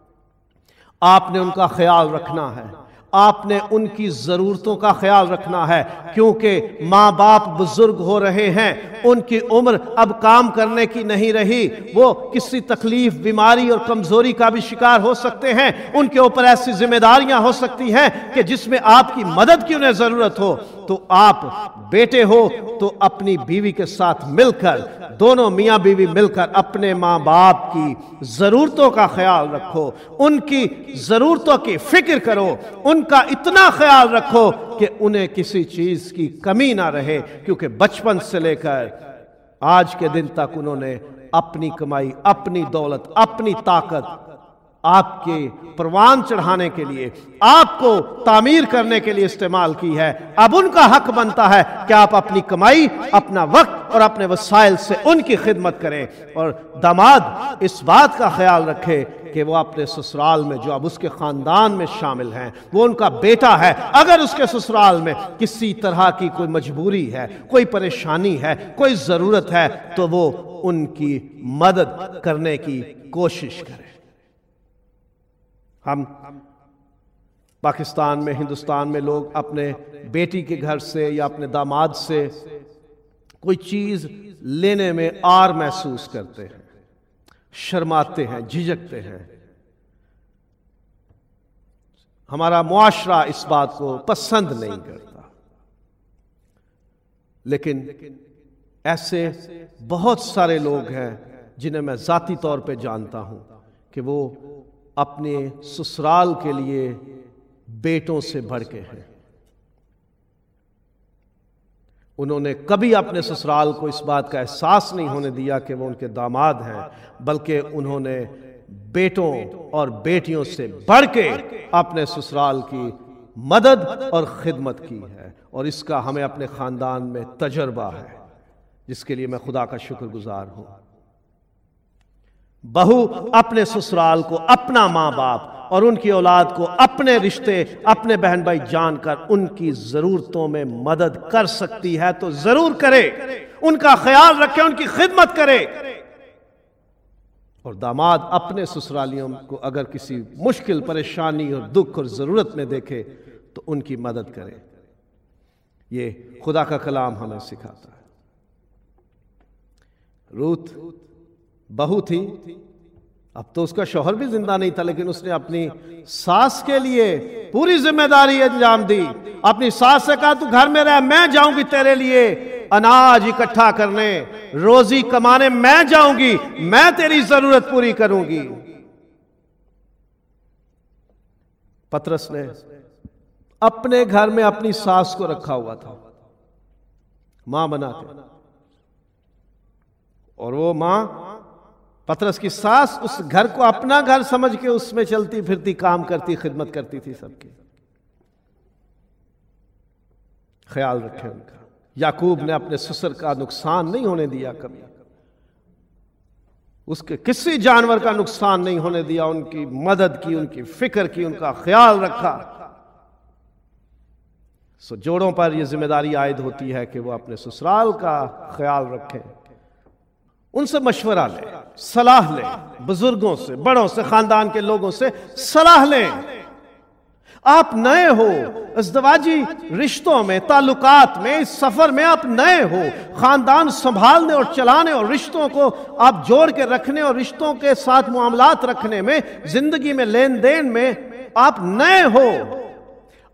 آپ نے ان کا خیال رکھنا ہے، آپ نے ان کی ضرورتوں کا خیال رکھنا ہے، کیونکہ ماں باپ بزرگ ہو رہے ہیں، ان کی عمر اب کام کرنے کی نہیں رہی، وہ کسی تکلیف، بیماری اور کمزوری کا بھی شکار ہو سکتے ہیں، ان کے اوپر ایسی ذمہ داریاں ہو سکتی ہیں کہ جس میں آپ کی مدد کی انہیں ضرورت ہو۔ تو آپ بیٹے ہو تو اپنی بیوی کے ساتھ مل کر، دونوں میاں بیوی مل کر اپنے ماں باپ کی ضرورتوں کا خیال رکھو، ان کی ضرورتوں کی فکر کرو، ان کا اتنا خیال رکھو کہ انہیں کسی چیز کی کمی نہ رہے، کیونکہ بچپن سے لے کر آج کے دن تک انہوں نے اپنی کمائی، اپنی دولت، اپنی طاقت آپ کے پروان چڑھانے کے لیے، آپ کو تعمیر کرنے کے لیے استعمال کی ہے۔ اب ان کا حق بنتا ہے کہ آپ اپنی کمائی، اپنا وقت اور اپنے وسائل سے ان کی خدمت کریں، اور داماد اس بات کا خیال رکھے کہ وہ اپنے سسرال میں جو اب اس کے خاندان میں شامل ہیں، وہ ان کا بیٹا ہے، اگر اس کے سسرال میں کسی طرح کی کوئی مجبوری ہے، کوئی پریشانی ہے، کوئی ضرورت ہے، تو وہ ان کی مدد کرنے کی کوشش کرے۔ ہم پاکستان میں، ہندوستان میں لوگ اپنے بیٹی کے گھر سے یا اپنے داماد سے کوئی چیز لینے میں آر محسوس کرتے ہیں، شرماتے ہیں، جھجکتے ہیں۔ ہمارا معاشرہ اس بات کو پسند نہیں کرتا، لیکن ایسے بہت سارے لوگ ہیں جنہیں میں ذاتی طور پہ جانتا ہوں کہ وہ اپنے سسرال کے لیے بیٹوں سے بڑھ کے ہیں۔ انہوں نے کبھی اپنے سسرال کو اس بات کا احساس نہیں ہونے دیا کہ وہ ان کے داماد ہیں، بلکہ انہوں نے بیٹوں اور بیٹیوں سے بڑھ کے اپنے سسرال کی مدد اور خدمت کی ہے، اور اس کا ہمیں اپنے خاندان میں تجربہ ہے، جس کے لیے میں خدا کا شکر گزار ہوں۔ بہو اپنے سسرال کو اپنا ماں باپ اور ان کی اولاد کو اپنے رشتے، اپنے بہن بھائی جان کر ان کی ضرورتوں میں مدد کر سکتی ہے تو ضرور کرے، ان کا خیال رکھے، ان کی خدمت کرے۔ اور داماد اپنے سسرالیوں کو اگر کسی مشکل، پریشانی اور دکھ اور ضرورت میں دیکھے تو ان کی مدد کرے۔ یہ خدا کا کلام ہمیں سکھاتا ہے۔ روت بہو تھی، اب تو اس کا شوہر بھی زندہ نہیں تھا، لیکن اس نے اپنی ساس کے لیے پوری ذمہ داری انجام دی۔ اپنی ساس سے کہا تو گھر میں رہ، میں جاؤں گی تیرے لیے اناج اکٹھا کرنے، روزی کمانے میں جاؤں گی، میں تیری ضرورت پوری کروں گی۔ پطرس نے اپنے گھر میں اپنی ساس کو رکھا ہوا تھا، ماں بنا کے، اور وہ ماں پطرس کی ساس اس گھر کو اپنا گھر سمجھ کے اس میں چلتی پھرتی، کام کرتی، خدمت کرتی تھی سب کی۔ خیال رکھیں ان کا۔ یعقوب نے اپنے سسر کا نقصان نہیں ہونے دیا کبھی، اس کے کسی جانور کا نقصان نہیں ہونے دیا، ان کی مدد کی، ان کی فکر کی، ان کا خیال رکھا۔ سو جوڑوں پر یہ ذمہ داری عائد ہوتی ہے کہ وہ اپنے سسرال کا خیال رکھیں، ان سے مشورہ لیں، صلاح لیں، بزرگوں سے، بڑوں سے، خاندان کے لوگوں سے صلاح لیں۔ آپ نئے ہو ازدواجی رشتوں میں، تعلقات میں، اس سفر میں آپ نئے ہو، خاندان سنبھالنے اور چلانے اور رشتوں کو آپ جوڑ کے رکھنے اور رشتوں کے ساتھ معاملات رکھنے میں، زندگی میں لین دین میں آپ نئے ہو۔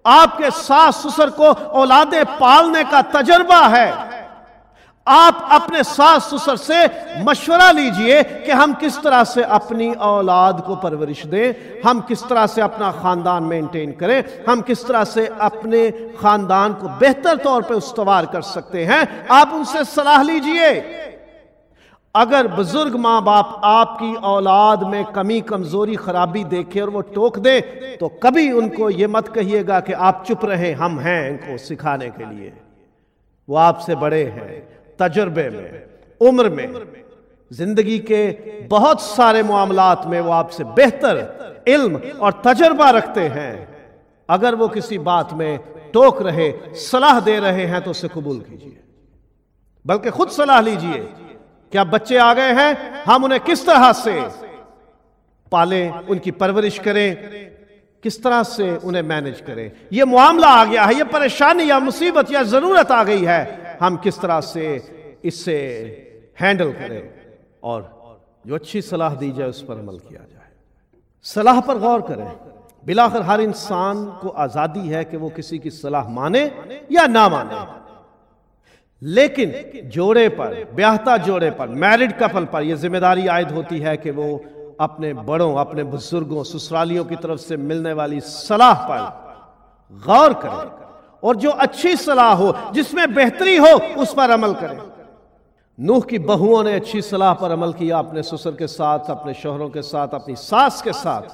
آپ کے ساس سسر کو اولادیں پالنے کا تجربہ ہے، آپ اپنے ساس سسر سے مشورہ لیجئے کہ ہم کس طرح سے اپنی اولاد کو پرورش دیں، ہم کس طرح سے اپنا خاندان مینٹین کریں، ہم کس طرح سے اپنے خاندان کو بہتر طور پہ استوار کر سکتے ہیں، آپ ان سے صلاح لیجئے۔ اگر بزرگ ماں باپ آپ کی اولاد میں کمی کمزوری خرابی دیکھے اور وہ ٹوک دے تو کبھی ان کو یہ مت کہیے گا کہ آپ چپ رہیں، ہم ہیں ان کو سکھانے کے لیے۔ وہ آپ سے بڑے ہیں، تجربے میں، عمر میں، زندگی کے بہت سارے معاملات میں وہ آپ سے بہتر علم اور تجربہ رکھتے ہیں۔ اگر وہ کسی بات میں ٹوک رہے، صلاح دے رہے ہیں تو اسے قبول کیجئے، بلکہ خود صلاح لیجئے کہ اب بچے آ گئے ہیں، ہم انہیں کس طرح سے پالیں، ان کی پرورش کریں، کس طرح سے انہیں مینج کریں۔ یہ معاملہ آ گیا ہے، یہ پریشانی یا مصیبت یا ضرورت آ گئی ہے، ہم کس طرح سے اس سے ہینڈل کریں، اور جو اچھی صلاح دی جائے اس پر عمل کیا جائے۔ صلاح پر غور کریں۔ بالآخر ہر انسان کو آزادی ہے کہ وہ کسی کی صلاح مانے یا نہ مانے، لیکن جوڑے پر، بیاہتا جوڑے پر، میرڈ کپل پر یہ ذمہ داری عائد ہوتی ہے کہ وہ اپنے بڑوں، اپنے بزرگوں، سسرالیوں کی طرف سے ملنے والی صلاح پر غور کریں، اور جو اچھی صلاح ہو، جس میں بہتری ہو، اس پر عمل کریں۔ نوح کی بہوؤں نے اچھی صلاح پر عمل کیا، اپنے سسر کے ساتھ، اپنے شوہروں کے ساتھ، اپنی ساس کے ساتھ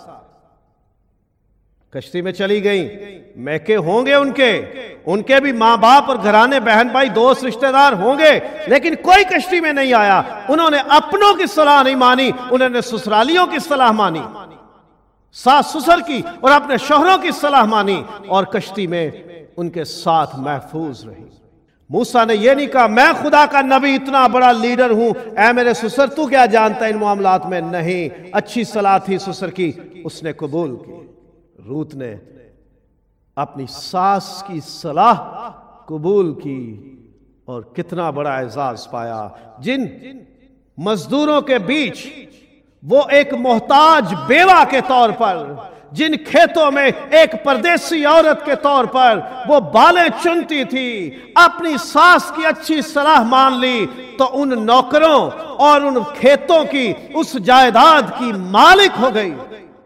کشتی میں چلی گئیں۔ میکے ہوں گے ان کے ان کے بھی ماں باپ اور گھرانے، بہن بھائی، دوست، رشتہ دار ہوں گے، لیکن کوئی کشتی میں نہیں آیا۔ انہوں نے اپنوں کی صلاح نہیں مانی، انہوں نے سسرالیوں کی صلاح مانی، ساس سسر کی اور اپنے شوہروں کی صلاح مانی، اور کشتی میں ان کے ساتھ محفوظ رہی۔ موسیٰ نے یہ نہیں کہا میں خدا کا نبی، اتنا بڑا لیڈر ہوں، اے میرے سسر تو کیا جانتا ہے ان معاملات میں۔ نہیں، اچھی صلاح تھی سسر کی، اس نے قبول کی۔ روت نے اپنی ساس کی صلاح قبول کی اور کتنا بڑا اعزاز پایا۔ جن مزدوروں کے بیچ وہ ایک محتاج بیوہ کے طور پر، جن کھیتوں میں ایک پردیسی عورت کے طور پر وہ بالیں چنتی تھی، اپنی ساس کی اچھی صلاح مان لی تو ان نوکروں اور ان کھیتوں کی، اس جائیداد کی مالک ہو گئی۔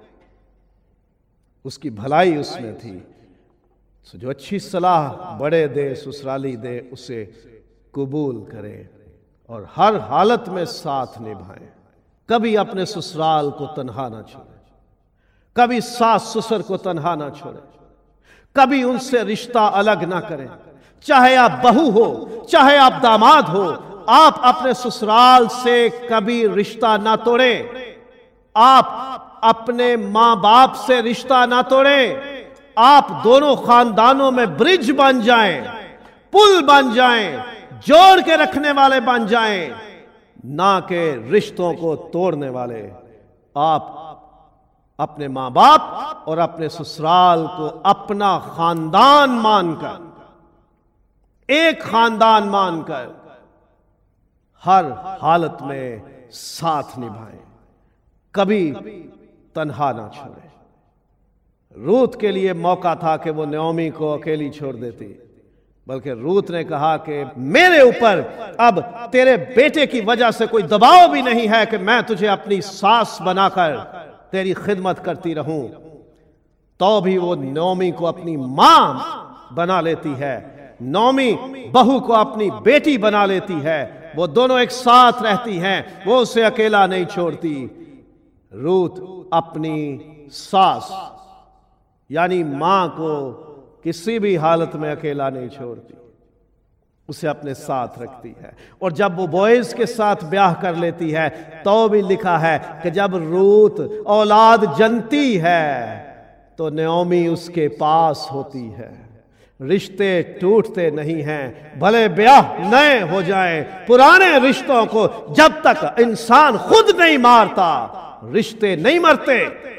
اس کی بھلائی اس میں تھی۔ جو اچھی صلاح بڑے دے، سسرالی دے، اسے قبول کرے اور ہر حالت میں ساتھ نبھائیں۔ کبھی اپنے سسرال کو تنہا نہ چھوڑیں، کبھی ساس سسر کو تنہا نہ چھوڑیں، کبھی ان سے رشتہ الگ نہ کریں۔ چاہے آپ بہو ہو، چاہے آپ داماد ہو، آپ اپنے سسرال سے کبھی رشتہ نہ توڑیں۔ آپ اپنے ماں باپ سے رشتہ نہ توڑیں۔ آپ دونوں خاندانوں میں برج بن جائیں، پل بن جائیں، جوڑ کے رکھنے والے بن جائیں، نہ کہ رشتوں کو توڑنے والے۔ آپ اپنے ماں باپ اور اپنے سسرال کو اپنا خاندان مان کر، ایک خاندان مان کر ہر حالت میں ساتھ نبھائیں، کبھی تنہا نہ چھوڑیں۔ روت کے لیے موقع تھا کہ وہ نعومی کو اکیلی چھوڑ دیتی، بلکہ روت نے کہا کہ میرے اوپر اب تیرے بیٹے کی وجہ سے کوئی دباؤ بھی نہیں ہے کہ میں تجھے اپنی ساس بنا کر تیری خدمت کرتی رہوں۔ تو بھی وہ نعومی کو اپنی ماں بنا لیتی ہے، نعومی بہو کو اپنی بیٹی بنا لیتی ہے، وہ دونوں ایک ساتھ رہتی ہیں، وہ اسے اکیلا نہیں چھوڑتی۔ روت اپنی ساس یعنی ماں کو کسی بھی حالت میں اکیلا نہیں چھوڑتی، اسے اپنے ساتھ رکھتی ہے۔ اور جب وہ بوئز کے ساتھ بیاہ کر لیتی ہے تو بھی لکھا ہے کہ جب روت اولاد جنتی ہے تو نعومی اس کے پاس ہوتی ہے۔ رشتے ٹوٹتے نہیں ہیں، بھلے بیاہ نئے ہو جائیں، پرانے رشتوں کو جب تک انسان خود نہیں مارتا رشتے نہیں مرتے۔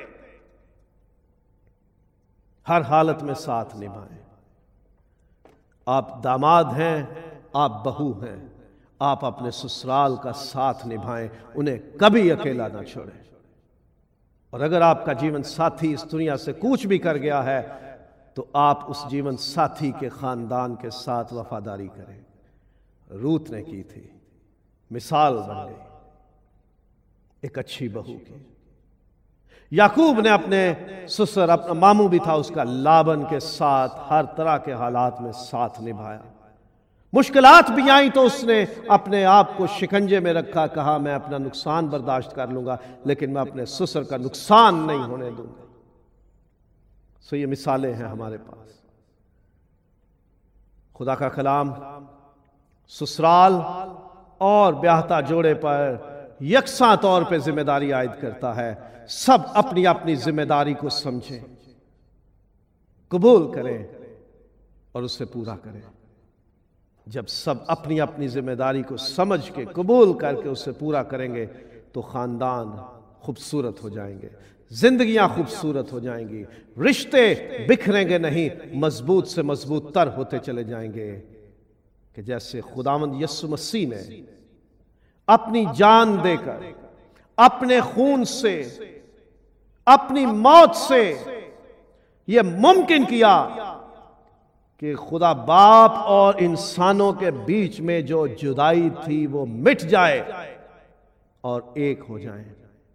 ہر حالت میں ساتھ نبھائیں۔ آپ داماد ہیں، آپ بہو ہیں، آپ اپنے سسرال کا ساتھ نبھائیں، انہیں کبھی اکیلا نہ چھوڑیں۔ اور اگر آپ کا جیون ساتھی اس دنیا سے کوچ بھی کر گیا ہے تو آپ اس جیون ساتھی کے خاندان کے ساتھ وفاداری کریں۔ روت نے کی تھی، مثال بن گئی ایک اچھی بہو کی۔ یعقوب نے اپنے سسر، اپنا ماموں بھی تھا اس کا، لابن کے ساتھ ہر طرح کے حالات میں ساتھ نبھایا۔ مشکلات بھی آئیں تو اس نے اپنے آپ کو شکنجے میں رکھا، کہا میں اپنا نقصان برداشت کر لوں گا لیکن میں اپنے سسر کا نقصان نہیں ہونے دوں گا۔ سو یہ مثالیں ہیں ہمارے پاس۔ خدا کا کلام سسرال اور بیاہتا جوڑے پر یکساں طور پہ ذمہ داری عائد کرتا ہے۔ سب اپنی اپنی ذمہ داری کو سمجھیں، قبول کریں اور اسے پورا کریں۔ جب سب اپنی اپنی ذمہ داری کو سمجھ کے قبول کر کے اسے پورا کریں گے تو خاندان خوبصورت ہو جائیں گے، زندگیاں خوبصورت ہو جائیں گی، رشتے بکھریں گے نہیں، مضبوط سے مضبوط تر ہوتے چلے جائیں گے۔ کہ جیسے خداوند یسوع مسیح نے اپنی جان دے کر، اپنے خون سے، اپنی موت سے یہ ممکن کیا کہ خدا باپ اور انسانوں کے بیچ میں جو جدائی تھی وہ مٹ جائے اور ایک ہو جائیں،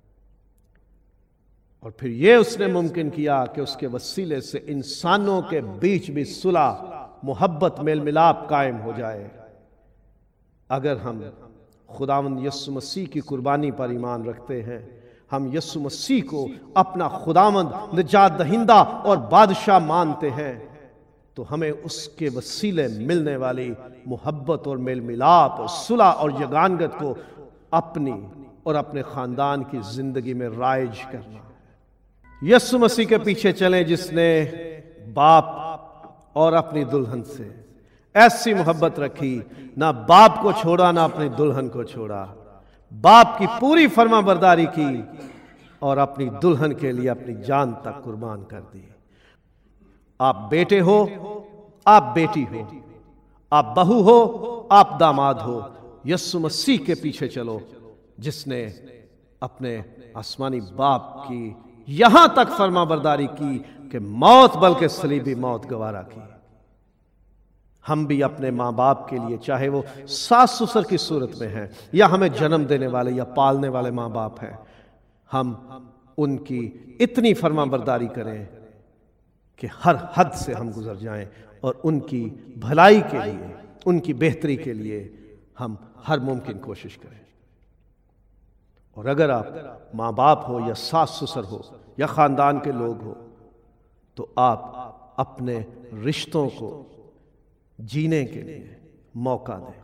اور پھر یہ اس نے ممکن کیا کہ اس کے وسیلے سے انسانوں کے بیچ بھی صلح، محبت، میل ملاپ قائم ہو جائے۔ اگر ہم خداوند یسوع مسیح کی قربانی پر ایمان رکھتے ہیں، ہم یسوع مسیح کو اپنا خداوند، نجات دہندہ اور بادشاہ مانتے ہیں، تو ہمیں اس کے وسیلے ملنے والی محبت اور میل ملاپ اور صلح اور یگانگت کو اپنی اور اپنے خاندان کی زندگی میں رائج کرنا ہے۔ یسوع مسیح کے پیچھے چلیں جس نے باپ اور اپنی دلہن سے ایسی محبت رکھی، نہ باپ کو چھوڑا نہ اپنی دلہن کو چھوڑا، باپ کی پوری فرما برداری کی اور اپنی دلہن کے لیے اپنی جان تک قربان کر دی۔ آپ بیٹے ہو، آپ بیٹی ہو، آپ بہو ہو، آپ داماد ہو، یسوع مسیح کے پیچھے چلو جس نے اپنے آسمانی باپ کی یہاں تک فرما برداری کی کہ موت بلکہ صلیبی موت گوارا کی۔ ہم بھی اپنے ماں باپ کے لیے، چاہے وہ ساس سسر کی صورت میں ہیں یا ہمیں جنم دینے والے یا پالنے والے ماں باپ ہیں، ہم ان کی اتنی فرما برداری کریں کہ ہر حد سے ہم گزر جائیں اور ان کی بھلائی کے لیے، ان کی بہتری کے لیے ہم ہر ممکن کوشش کریں۔ اور اگر آپ ماں باپ ہو یا ساس سسر ہو یا خاندان کے لوگ ہو تو آپ اپنے رشتوں کو جینے کے لیے موقع دیں۔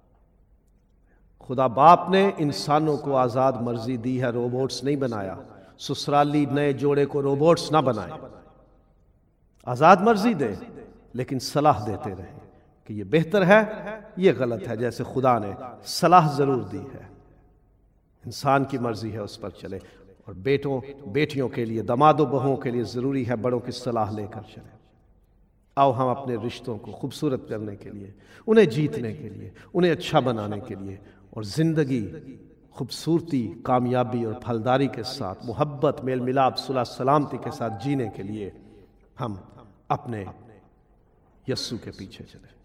خدا باپ نے انسانوں کو آزاد مرضی دی ہے، روبوٹس نہیں بنایا۔ سسرالی نئے جوڑے کو روبوٹس نہ بنائیں، آزاد مرضی دیں لیکن صلاح دیتے رہیں کہ یہ بہتر ہے، یہ غلط ہے۔ جیسے خدا نے صلاح ضرور دی ہے، انسان کی مرضی ہے اس پر چلے۔ اور بیٹوں بیٹیوں کے لیے، داماد و بہوؤں کے لیے ضروری ہے بڑوں کی صلاح لے کر چلیں۔ آؤ ہم اپنے رشتوں کو خوبصورت کرنے کے لیے، انہیں جیتنے کے لیے، انہیں اچھا بنانے کے لیے اور زندگی خوبصورتی، کامیابی اور پھلداری کے ساتھ، محبت، میل ملاپ، صلح سلامتی کے ساتھ جینے کے لیے ہم اپنے یسوع کے پیچھے چلیں۔